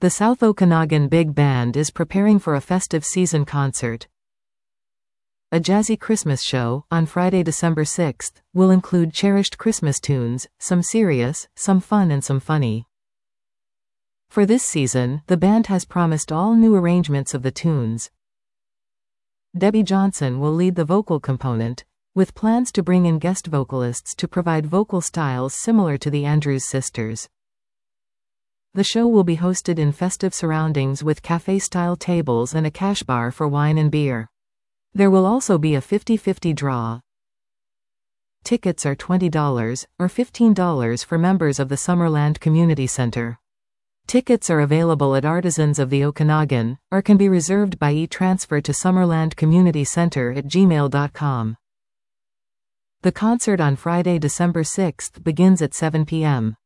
The South Okanagan Big Band is preparing for a festive season concert. A jazzy Christmas show, on Friday, December 6th, will include cherished Christmas tunes, some serious, some fun and some funny. For this season, the band has promised all new arrangements of the tunes. Debbie Johnson will lead the vocal component, with plans to bring in guest vocalists to provide vocal styles similar to the Andrews Sisters. The show will be hosted in festive surroundings with cafe-style tables and a cash bar for wine and beer. There will also be a 50-50 draw. Tickets are $20, or $15 for members of the Summerland Community Center. Tickets are available at Artisans of the Okanagan, or can be reserved by e-transfer to summerlandcommunitycenter@gmail.com. The concert on Friday, December 6th begins at 7 p.m.